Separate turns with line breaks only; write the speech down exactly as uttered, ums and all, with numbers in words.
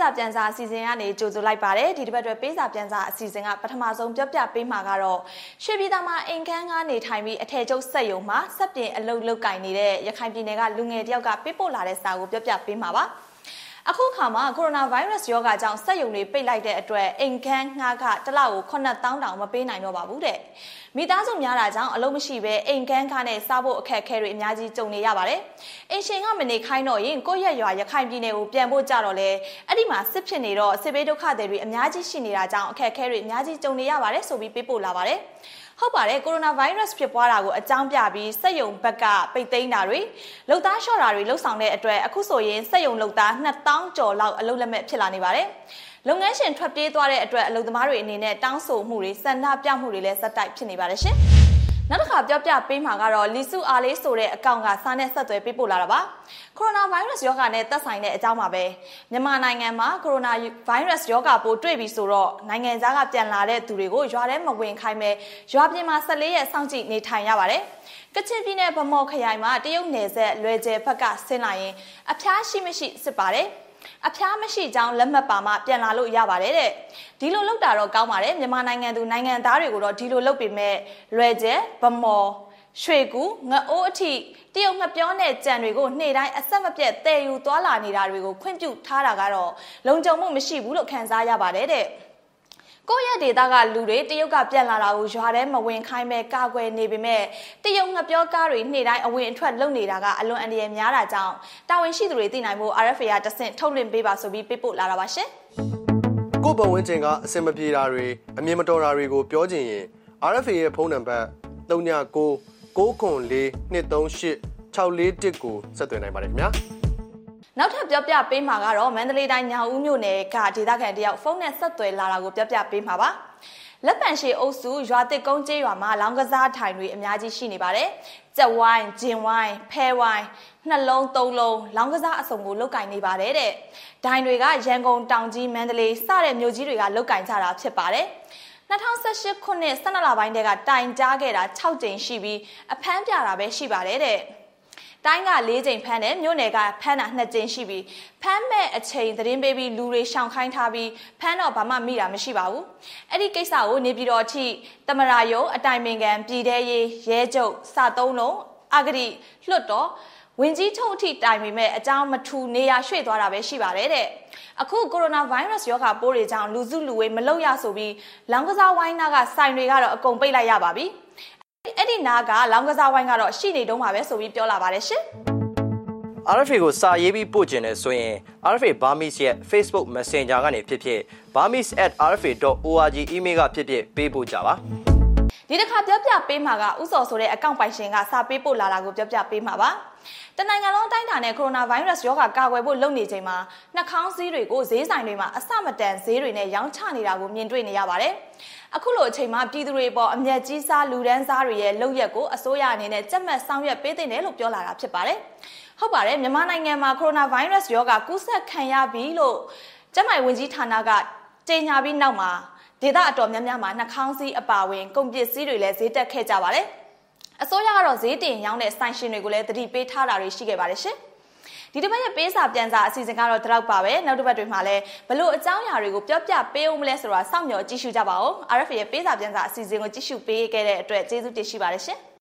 ပြန်စာအစီအစဉ်ကနေကြိုဆိုလိုက်ပါတယ်ဒီတစ်ပတ်အတွက်ပေးစာပြန်စာအစီအစဉ်ကပထမဆုံးပြောပြပေးမှာကတော့ရွှေပြည်သာမှာအိမ်ခန်းကနေထိုင်ပြီးအထည်ချုပ်စက်ရုံမှာစက်ပြင်အလုပ်လုပ်ကင်နေတဲ့ရခိုင်ပြည်နယ်ကလူငယ်တယောက်ကပေးပို့လာတဲ့စာကိုပြောပြပေးမှာပါအခုခါမှာကိုရိုနာဗိုင်းရပ်စ်ရောဂါကြောင့်စက်ရုံတွေပိတ်လိုက်တဲ့အတွက်အိမ်ခန်းငှားခတစ်လကိုခုနှစ်သောင်းတောင်မပေးနိုင်တော့ပါဘူးတဲ့မိသားစုများတာကြောင့်အလုပ်မရှိဘဲအိမ်ခန်းခါနဲ့စားဖို့အခက်အခဲတွေအများကြီးကြုံနေရပါတယ်အိမ်ရှင်ကမနေခိုင်းတော့ရင်ကိုယ့်ရဲ့ရွာရခိုင်ပြည်နယ်ကိုပြန်ဖို့ကြတော့လေအဲ့ဒီမှာစစ်ဖြစ်နေတော့စစ်ဘေးဒုက္ခတွေတွေအများကြီးရှိနေတာကြောင့်အခက်အခဲတွေအများကြီးကြုံနေရပါတယ်ဆိုပြီးပေးပို့လာပါတယ်ဟုတ်ပါတယ်ကိုရိုနာဗိုင်းရပ်စ်ဖြစ်ပွားတာကိုအကြောင်းပြပြီးစက်ရုံဘက်ကပိတ်သိမ်းတာတွေလုံသားလျှော့တာတွေလှုပ်ဆောင်တဲ့အတွက်အခုဆိုရင်စက်ရုံလုံသားနှစ်သောင်းကျော်လောက်အလုပ်လက်မဲ့ဖြစ်လာနေပါတယ်လုပ်ငန်းရှင်ထွက်ပြေးသွားတဲ့အတွက်အလုပ်သမားတွေအနေနဲ့တောင်းဆိုမှုတွေစန္ဒပြမှုတွေလည်းစက်တိုက်ဖြစ်နေပါတယ်ရှင်နောက်တစ်ခါပြောပြပေးမှာကတော့လီစုအားလေးဆိုတဲ့အကောင့်ကစာနဲ့ဆက်သွယ်ပေးပို့လာတာပါကိုရိုနာဗိုင်းရပ်စ်ရောဂါနဲ့သက်ဆိုင်တဲ့အကြောင်းပါပဲမြန်မာနိုင်ငံမှာကိုရိုနာဗိုင်းရပ်စ်ရောဂါပိုးတွေ့ပြီဆိုတော့နိုင်ငံသားကပြန်လာတဲ့သူတွေကိုရွာထဲမဝင်ခိုင်းပဲရွာပြင်မှာ၁၄ရက်စောင့်ကြည့်နေထိုင်ရပါတယ်ကချင်ပြည်နယ်ဗမော်ခရိုင်မှာတရုတ်နယ်စပ်လွယ်ကျယ်ဘက်ကဆင်းလာရင်အဖျားရှိမရှိစစ်ပါတယ်အဖျားမရှိကြောင်းလက်မှတ်ပါမှပြန်လာလို့ရပါတယ်တဲ့ဒီလိုလုပ်တာတော့ကောင်းပါတယ်မြန်မာနိုင်ငံသူနိုင်ငံသားတွေကိုတော့ဒီလိုလုပ်ပေမဲ့လွယ်ကျယ်ဗမော်ရွှေကူငအိုးအထိတရုတ်ငပြောနဲ့ကြံတွေကိုနေ့တိုင်းအဆက်မပြတ်တည်ယူသွားလာနေတာတွေကိုခွင့်ပြုထားတာကတော့လုံခြုံမှုမရှိဘူးလို့ခန်းစားရပါတယ်တဲ့ကိုယ့်ရဲ့ဒေသကလူတွေတရုတ်ကပြန်လာတာကိုရွာထဲမဝင်ခိုင်းပဲကာကွယ်နေပေမဲ့တရုတ်ငပြောကားတွေနေ့တိုင်းအဝင်အထွက်လုပ်နေတာကအလွန်အန္တရာယ်များတာကြောင့်တာဝန်ရှိသူတွေသိနိုင်ဖို့ R F A ကတဆင့်ထုတ်လွှင့်ပေးပါဆိုပြီးပေးပို့လာတာပါရှင်
ကိုယ့်ဘဝဝင်ခြင်းကအစင်မပြေတာတွေအမြင်မတော်တာတွေကိုပြောချင်ရင် R F A ရဲ့ဖုန်းနံပါတ်သုံးညကိုကိုခွန်လေးနှစ်သုံးရှစ်ခြောက်လေးတစ်ကိုဆက်သွယ်နိုင်ပါတယ်ခင်ဗျာ
နောက်ထပ်ပြောပြပေးမှာကတော့မန္တလေးတိုင်းညောင်ဦးမြို့နယ်ကဒေသခံတယောက်ဖုန်းနဲ့ဆက်သွယ်လာတာကိုပြောပြပေးမှာပါလက်ပံရှည်အုပ်စုရွာတစ်ကုန်းကျေးရွာမှာလောင်းကစားထိုင်တွေအများကြီးရှိနေပါတယ်ကြက်ဝိုင်းဂျင်ဝိုင်းဖဲဝိုင်းနှလုံးသုံးလုံးလောင်းကစားအစုံကိုလုတ်ကင်နေပါတယ်တဲ့ဒိုင်တွေကရန်ကုန်တောင်ကြီးမန္တလေးစတဲ့မြို့ကြီးတွေကလုတ်ကင်ကြတာဖြစ်ပါတယ်၂၀၁၈ခုနှစ်၁၂လပိုင်းတည်းကတိုင်ကြားခဲ့တာ၆ကြိမ်ရှိပြီးအဖမ်းပြတာပဲရှိပါတယ်တဲ့တိုင်းက၄ကြိမ်ဖမ်းတယ်မြို့နယ်ကဖမ်းတာ၂ကြိမ်ရှိပြီးဖမ်းမဲ့အချိန်သတင်းပေးပြီးလူတွေရှောင်ခိုင်းထားပြီးဖမ်းတော့ဘာမှမိတာမရှိပါဘူးအဲ့ဒီကိစ္စကိုနေပြည်တော်အထိတမရာယုံအတိုင်ပင်ခံပြည်ထရေးရဲချုပ်စာသုံးလုံးအဂတိလွတ်တော်ဝင်ကြီးထုတ်အထိတိုင်ပေမဲ့အကြောင်းမထူနေရရွှေ့သွားတာပဲရှိပါတယ်တဲ့အခုကိုရိုနာဗိုင်းရပ်စ်ရောဂါပိုးတွေကြောင့်လူစုလူဝေးမလုပ်ရဆိုပြီးလောင်းကစားဝိုင်းနာကဆိုင်တွေကတော့အကုန်ပိတ်လိုက်ရပါပြီအဲ့ဒီနာကလောင်းကစားဝိုင်းကတော့ရှိနေတုံးပါပဲဆိုပြီးပြောလာပါတယ်ရှင်
R F A ကိုစာရေးပြီးပို့ခြင်းနဲ့ဆိုရင် R F A Burmese ရဲ့ Facebook Messenger ကနေဖြစ်ဖြစ် burmese at r f a dot org email ကဖြစ်ဖြစ်ပေးပို့ကြပါ
ဒီတစ်ခါပြောပြပေးမှာကဥစော်ဆိုတဲ့အကောင့်ပိုင်ရှင်ကစာပေးပို့လာတာကိုပြောပြပေးမှာပါတနိုင်ငံလုံးအတိုင်းအတာနဲ့ကိုရိုနာဗိုင်းရပ်စ်ရောဂါကာကွယ်ဖို့လုပ်နေချိန်မှာနှာခေါင်းစည်းတွေကိုဈေးဆိုင်တွေမှာအဆမတန်ဈေးတွေနဲ့ရောင်းချနေတာကိုမြင်တွေ့နေရပါတယ်အခုလိုအချိန်မှာပြည်သူတွေပေါ်အမျက်ကြီးစားလူဒန်းစားတွေရဲ့လုပ်ရက်ကိုအစိုးရအနေနဲ့ကြက်မှတ်ဆောင်ရွက်ပေးသင့်တယ်လို့ပြောလာတာဖြစ်ပါတယ်ဟုတ်ပါတယ်မြန်မာနိုင်ငံမှာကိုရိုနာဗိုင်းရပ်စ်ရောဂါကူးစက်ခံရပြီလို့ကျန်းမာရေးဝန်ကြီးဌာနကကြေညာပြီးနောက်မှာဒေသအတော်များများမှာနှာခေါင်းစည်းအပါအဝင်ကုန်ပစ္စည်းတွေလည်းဈေးတက်ခဲ့ကြပါတယ်အစိုးရကတော့ဈေးတင်ရောင်းတဲ့ဆိုင်ရှင်တွေကိုလည်းသတိပေးထားတာတွေရှိခဲ့ပါတယ်ရှင်ဒီတစ်ပတ်ရဲ့ပေးစာပြန်စာအစီအစဉ်ကတော့ဒီလောက်ပါပဲနောက်တစ်ပတ်တွေမှာလည်းဘလို့အကြောင်းအရာတွေကိုပြောပြပေးအောင်မလဲဆိုတာစောင့်မျှော်ကြည့်ရှုကြပါဦး R F A ရဲ့ပေးစာပြန်စာအစီအစဉ်ကိုကြည့်ရှုပေးခဲ့တဲ့အတွက်ကျေးဇူးတင်ရှိပါတယ်ရှင်